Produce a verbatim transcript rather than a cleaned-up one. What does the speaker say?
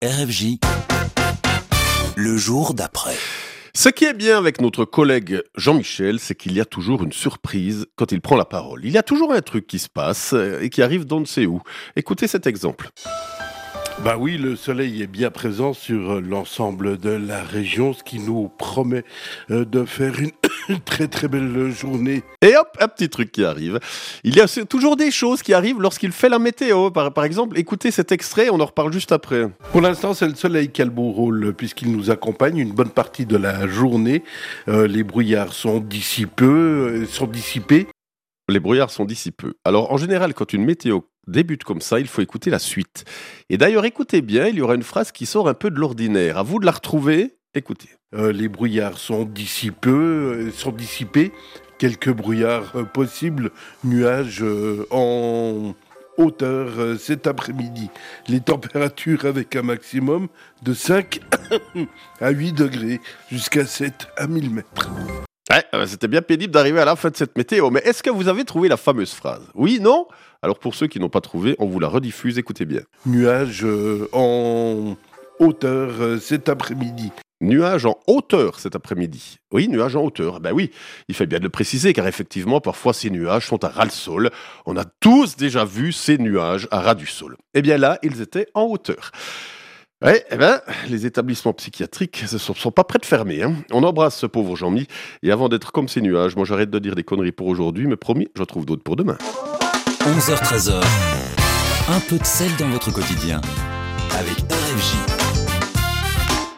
R F J, le jour d'après. Ce qui est bien avec notre collègue Jean-Michel, c'est qu'il y a toujours une surprise quand il prend la parole. Il y a toujours un truc qui se passe et qui arrive d'on ne sait où. Écoutez cet exemple. Bah oui, le soleil est bien présent sur l'ensemble de la région, ce qui nous promet euh, de faire une, une très très belle journée. Et hop, un petit truc qui arrive. Il y a toujours des choses qui arrivent lorsqu'il fait la météo. Par, par exemple, écoutez cet extrait, on en reparle juste après. Pour l'instant, c'est le soleil qui a le beau rôle puisqu'il nous accompagne une bonne partie de la journée. Euh, les brouillards sont dissipés, euh, sont dissipés. Les brouillards sont dissipés. Alors, en général, quand une météo débute comme ça, il faut écouter la suite. Et d'ailleurs, écoutez bien, il y aura une phrase qui sort un peu de l'ordinaire. À vous de la retrouver. Écoutez. Euh, les brouillards sont dissipés, euh, sont dissipés. Quelques brouillards euh, possibles, nuages euh, en hauteur euh, cet après-midi. Les températures avec un maximum de cinq à huit degrés, jusqu'à sept à mille mètres. Ouais, c'était bien pénible d'arriver à la fin de cette météo. Mais est-ce que vous avez trouvé la fameuse phrase ? Oui, non ? Alors pour ceux qui n'ont pas trouvé, on vous la rediffuse, écoutez bien. Nuages euh, en hauteur euh, cet après-midi. Nuages en hauteur cet après-midi. Oui, nuages en hauteur. Ben oui, il fait bien de le préciser, car effectivement, parfois ces nuages sont à ras le sol. On a tous déjà vu ces nuages à ras du sol. Eh bien là, ils étaient en hauteur. Ouais, eh ben, les établissements psychiatriques ne sont, sont pas prêts de fermer. Hein. On embrasse ce pauvre Jean-Mi. Et avant d'être comme ces nuages, moi j'arrête de dire des conneries pour aujourd'hui, mais promis, j'en trouve d'autres pour demain. onze heures treize heures, un peu de sel dans votre quotidien avec R F J.